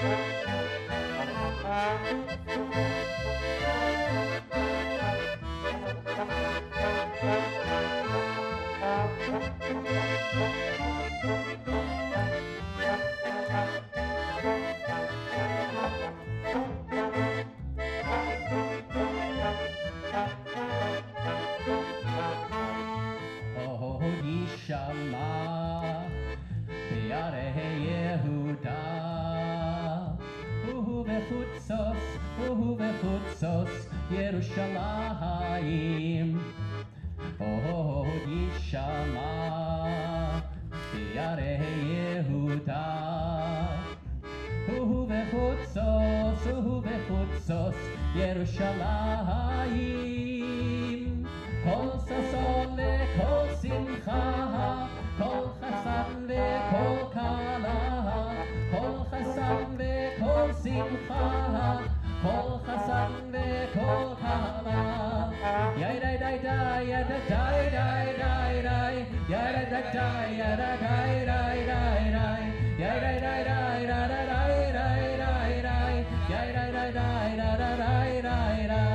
Yerushalayim, oh Yishama, Yareh Yehuda, Bechutzos, Yerushalayim, Kol sason ve'kol simcha, Kol chasan ve'kol kala, Kol chasan ve'kol simcha, Kol chasan ve'kol kala. Yai dai dai dai, yada dai dai dai dai, yada dai dai, yada dai dai dai dai, yai dai dai dai, yada dai dai dai dai, yai dai dai dai, yada dai dai dai.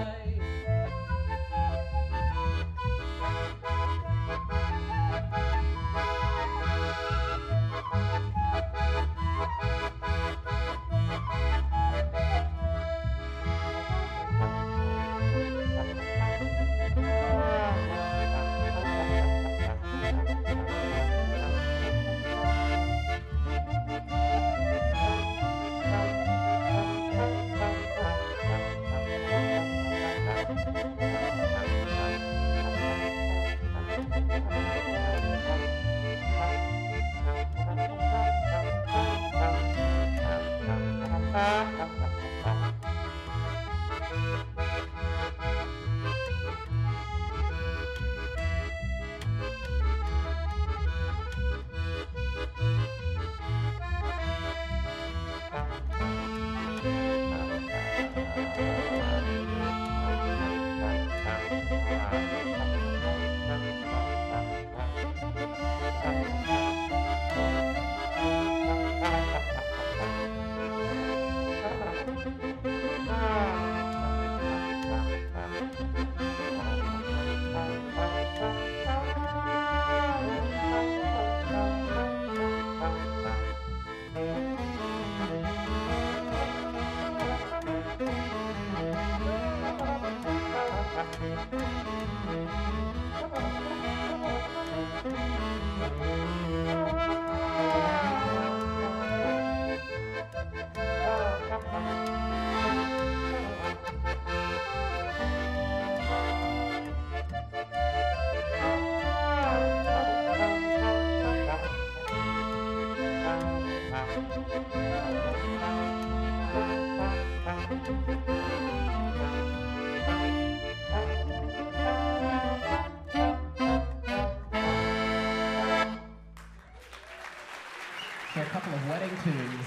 So a couple of wedding tunes,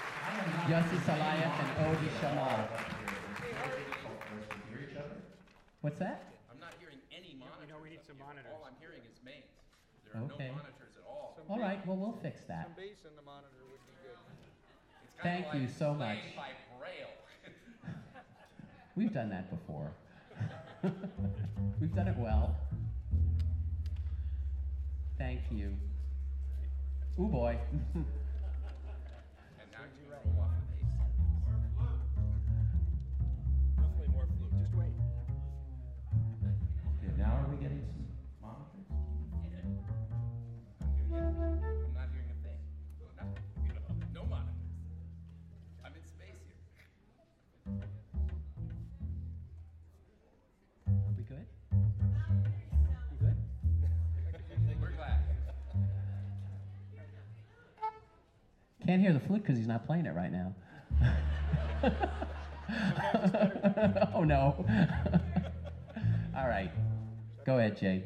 Yossi Salaya and Odi Shamal. What's that? I'm not hearing any monitors. We need some monitors. All I'm hearing is mains. There are Okay. no monitors at all. All right, well, we'll fix that. Some bass in the monitor would be good. It's kinda Thank like you so much. playing by braille. We've done that before. We've done it well. Thank you. Ooh boy. And now you can roll off the bass. Definitely more flute. Just wait. Okay, now are we getting some monitors? I'm not hearing a thing. Nothing. No monitors. I'm in space here. We good? You good? We're glad. Can't hear the flute because he's not playing it right now. Oh no. All right. Go ahead, Jay.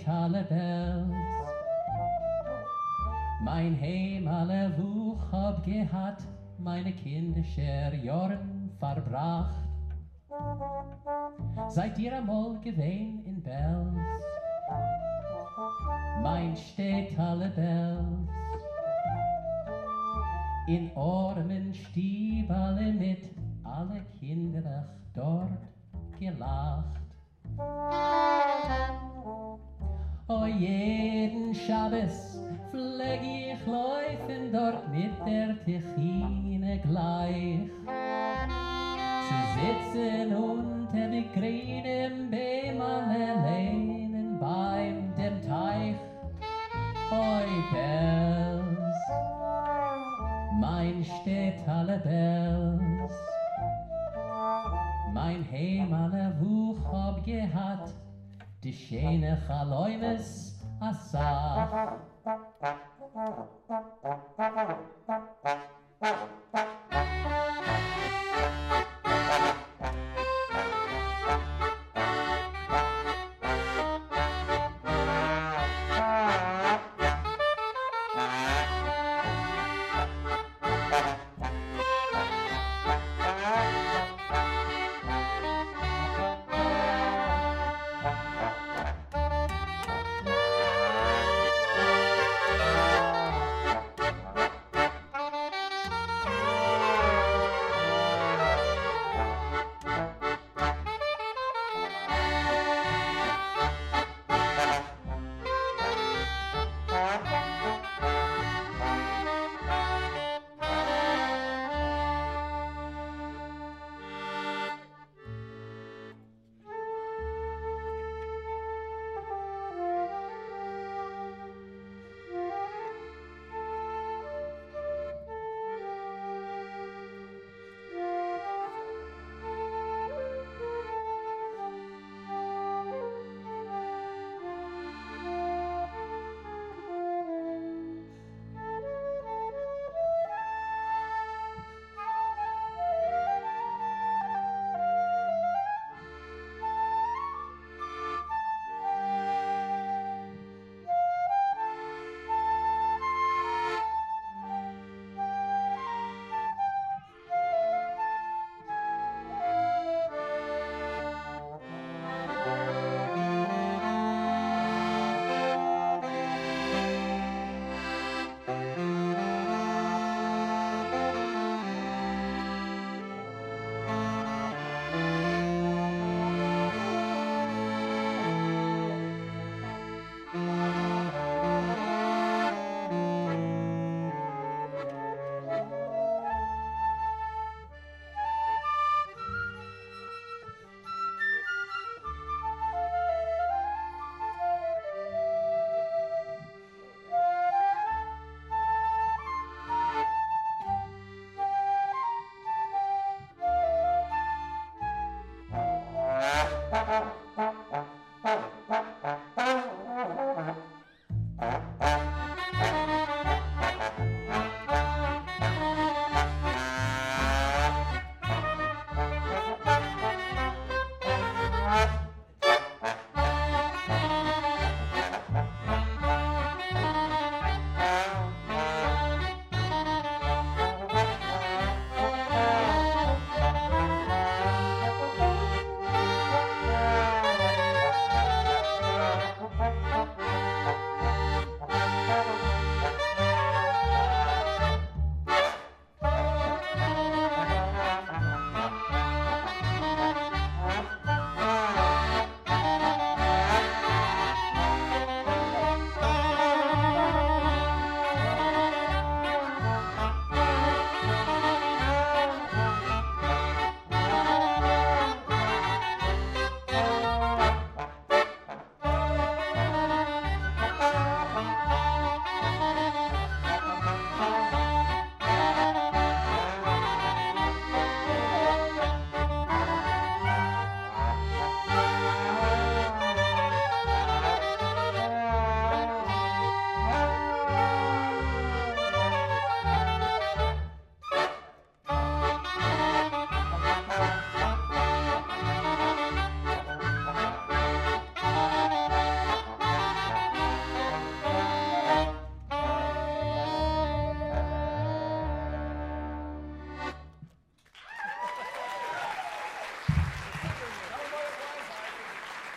alle bells. Mein Heim alle Wuch hab gehabt, meine kindischer Jorn verbracht. Seid ihr einmal gewesen in Bells? Mein steht alle Bells. In Ormen stieb alle mit, alle Kinder dort gelacht. O jeden Schabbes pfleg ich laufen dort mit der Techine gleich. Zu sitzen unter die grünen Bäume lehnen beim dem Teich. Oi Bells, mein steht alle Bells. Mein Heim alle Wuch hab gehabt, die schöne Chaläumes Assach.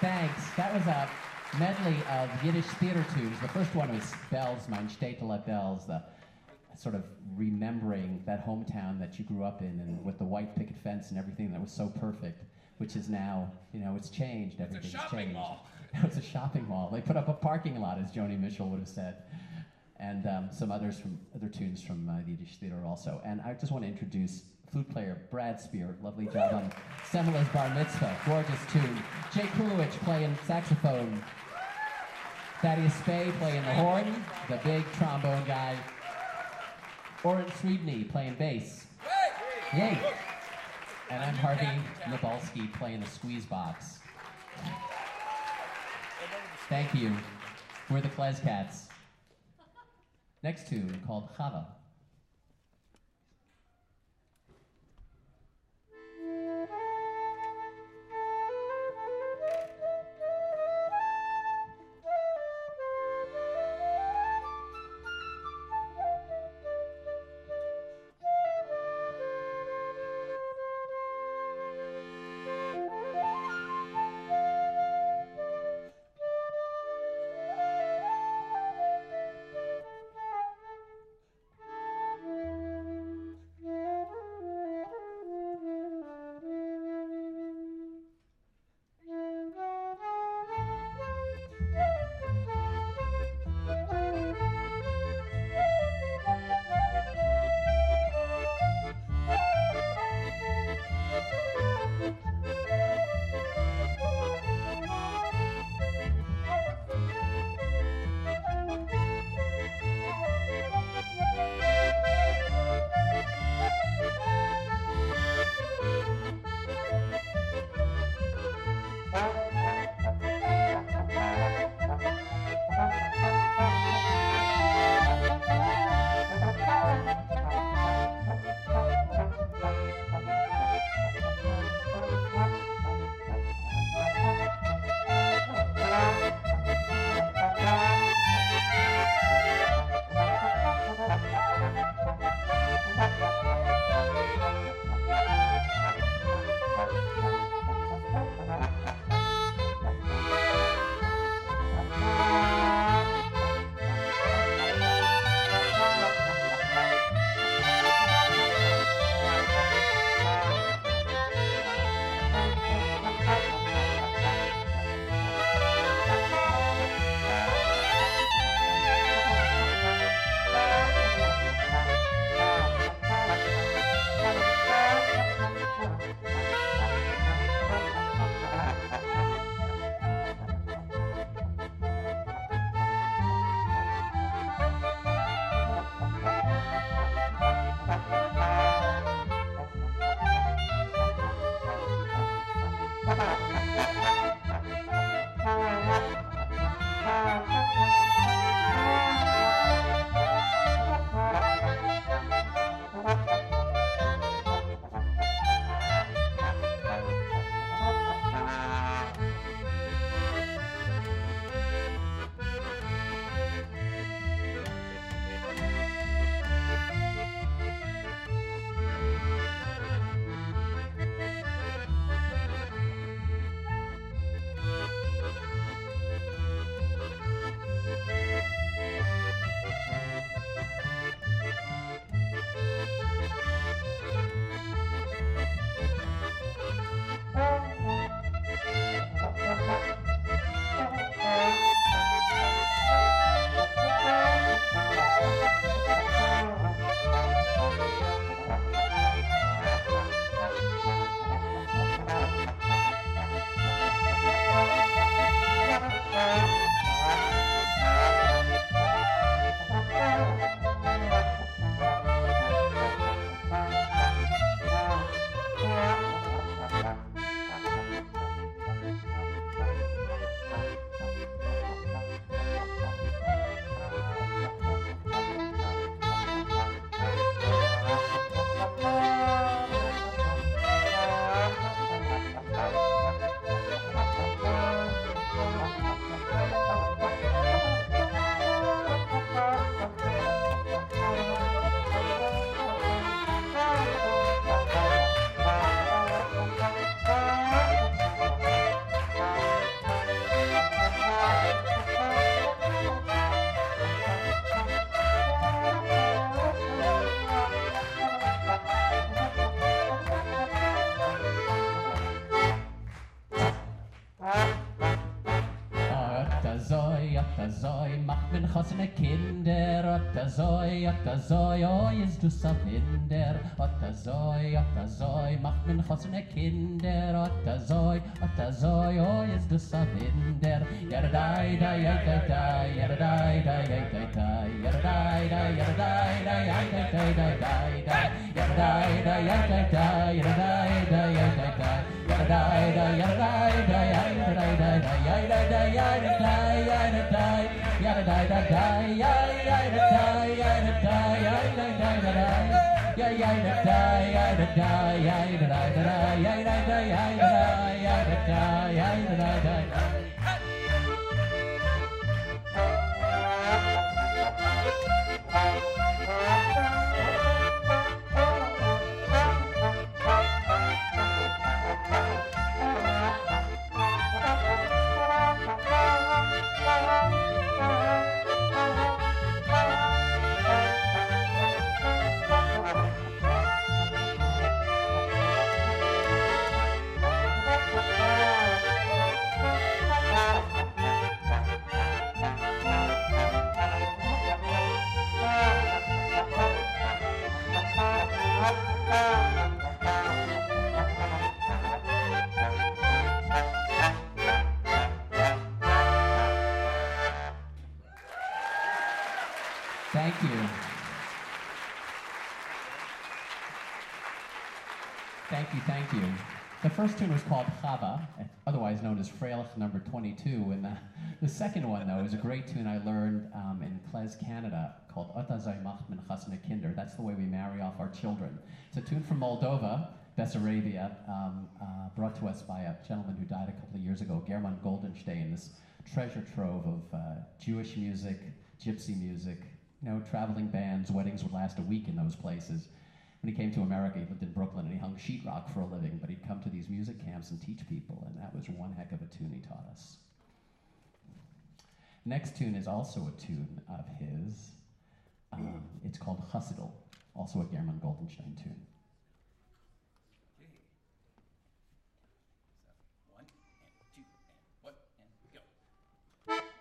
Thanks. That was a medley of Yiddish theater tunes. The first one was Bells, Mein Städtele Bells, the sort of remembering that hometown that you grew up in and with the white picket fence and everything that was so perfect, which is now, it's changed. Everything's shopping changed. mall. It's a shopping mall. They put up a parking lot, as Joni Mitchell would have said. And some other tunes from the Yiddish theater also. And I just want to introduce flute player Brad Spear. Lovely job on Semela's Bar Mitzvah. Gorgeous tune. Jay Kulowich playing saxophone. Thaddeus Spey playing the horn, the big trombone guy. Oren Sreedny playing bass. Yay! And I'm Harvey Nabalski playing the squeeze box. Thank you. We're the Klezcats. Next tune called Chava. Ottazoi, macht men chossene Kinder. Ottazoi, oi, ist du Savinder. Ottazoi, macht men chossene Kinder. Ottazoi, oi, ist du Savinder. Yadadai, da, yadadai, yadadai, da, yadadai, yadadai, da, yadadai, da, yadadai, da, yadadai, da, yadadai, yadadai, da, yadadai, yadadai, da, yadadai, da, yadadai, da, yadadai, da, yadadai, yadadai, yadadai, da, yadadai, yadadai, yadadai, Thank you. Thank you. The first tune was called Chava, otherwise known as Freilich number 22, and the second one, though, is a great tune I learned in Kles, Canada, called Ottazoi macht men chasne Kinder. That's the way we marry off our children. It's a tune from Moldova, Bessarabia, brought to us by a gentleman who died a couple of years ago, German Goldenstein, this treasure trove of Jewish music, gypsy music, traveling bands. Weddings would last a week in those places. When he came to America, he lived in Brooklyn, and he hung sheetrock for a living, but he'd come to these music camps and teach people, and that was one heck of a tune he taught us. Next tune is also a tune of his. It's called Chassidl, also a German Goldenstein tune. One, and two, and one, and go.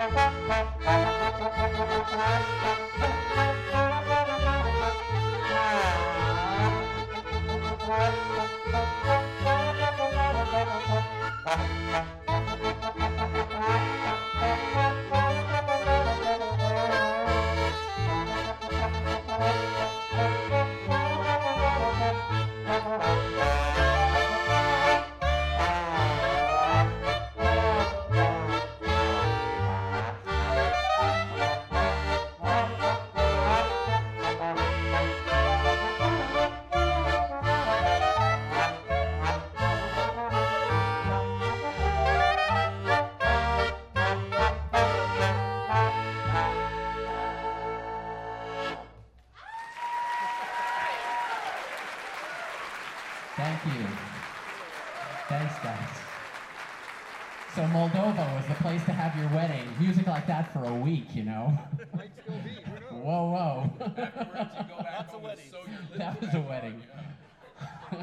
Thank you. Thanks, guys. So Moldova was the place to have your wedding. Music like that for a week, you know? Might still be, who knows? Whoa, whoa. Afterwards, you go back That's a home and wedding. sew your lips That was back a on, wedding. yeah.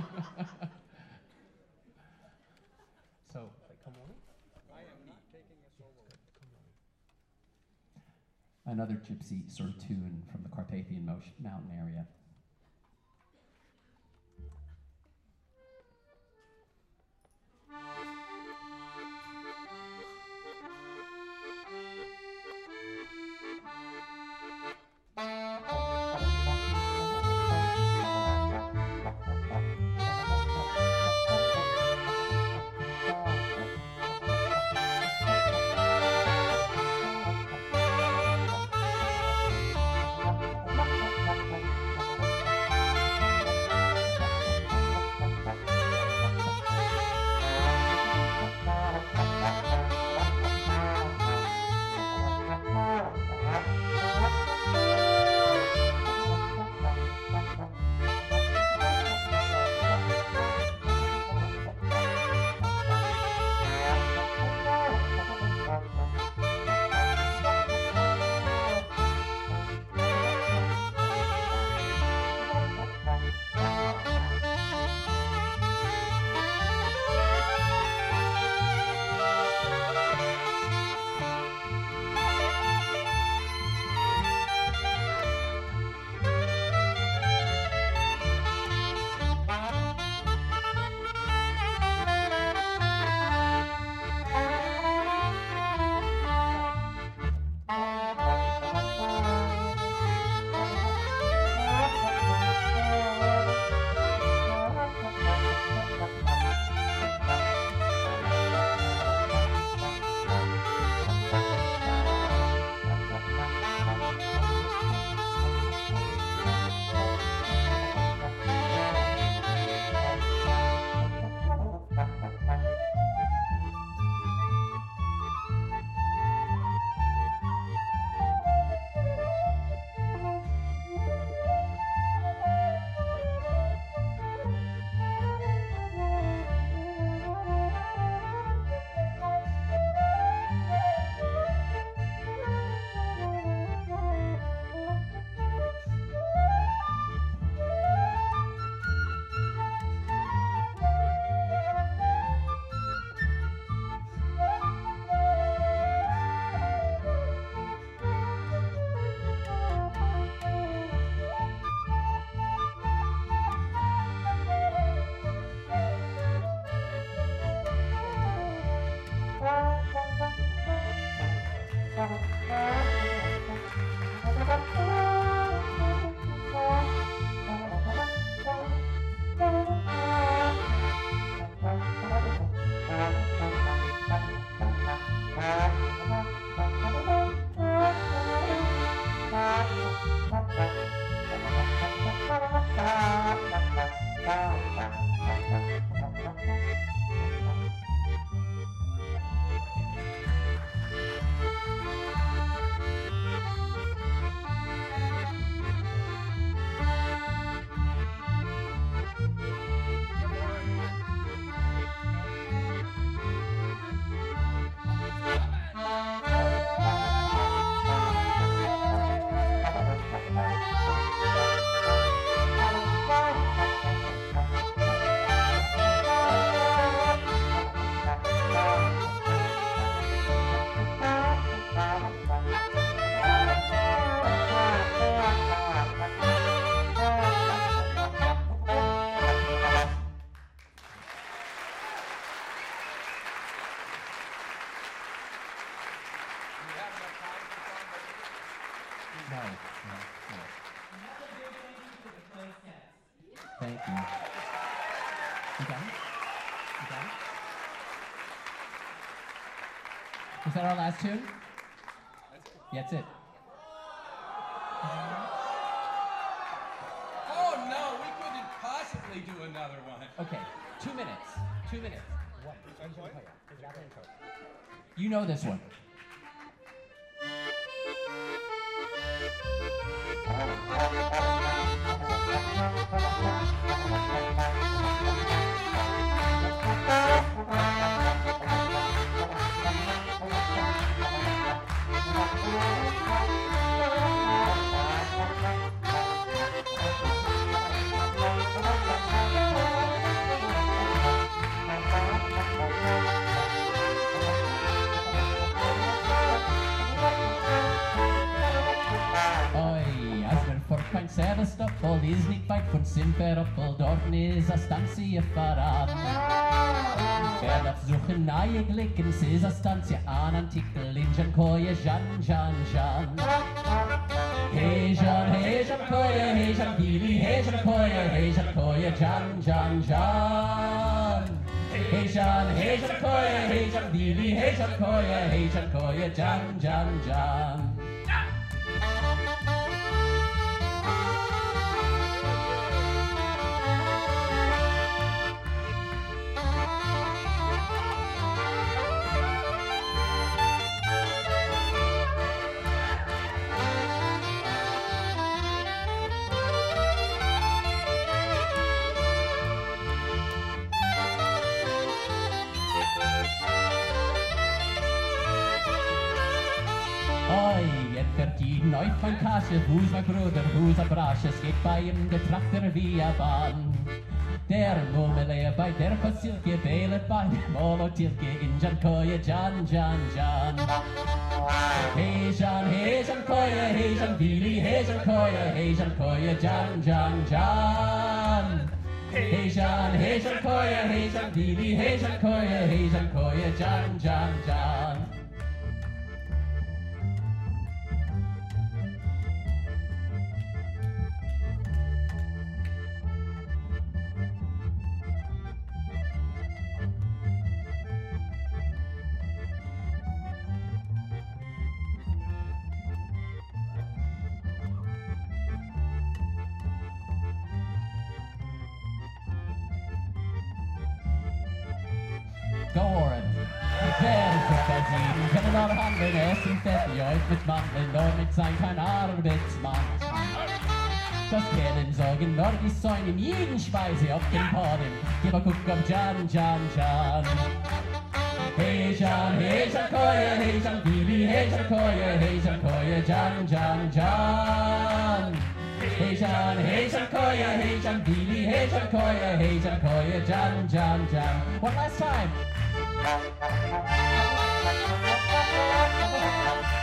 So, come on. I am not taking a solo. Another gypsy sort of tune from the Carpathian Mountain area. No. Thank you. You got it? You got it? Is that our last tune? That's it. Oh no, we couldn't possibly do another one. Okay, 2 minutes. 2 minutes. You know this one. Mijn Sevastopol is niet weit von Simferopol, dort is a stantie verraten. Wer auf Suche neue Glicken, es ist a stantie an Antikel in Jankoje, Jan. Hey Jan Koye, hey Jan Gili, hey Jan Koye, Jan. Hey Jan Koye, hey Jan Gili, hey Jan Koye, Jan. Verdienen euch mein Kasche, who's mein Bruder, who's a Brasch, es geht bei ihm der Traktor wie a Bahn. Der Murmeleer bei der Fasilke, Beilet bei dem Molotilke, in Jankoye, Jan. Hey Jan Koye, hey Jan Gili, hey Jan Koye, Jan. Hey Jan Koye, hey Jan Gili, hey Jan Koye, Jan. Gården, Bergförsägen, können alle handeln, essen fett, jag är mit Mandeln, och mit sein kein Arbeitsmann. Das kennen sagen, nur die Säune in jeden Speise auf den Paden, gib a guck auf Jan. Hey Jan Koye, hey Jan Gili, hey Jan Koye, Jan. Hey Jan Koye, hey Jan Gili, hey Jan Koye, Jan. One last time.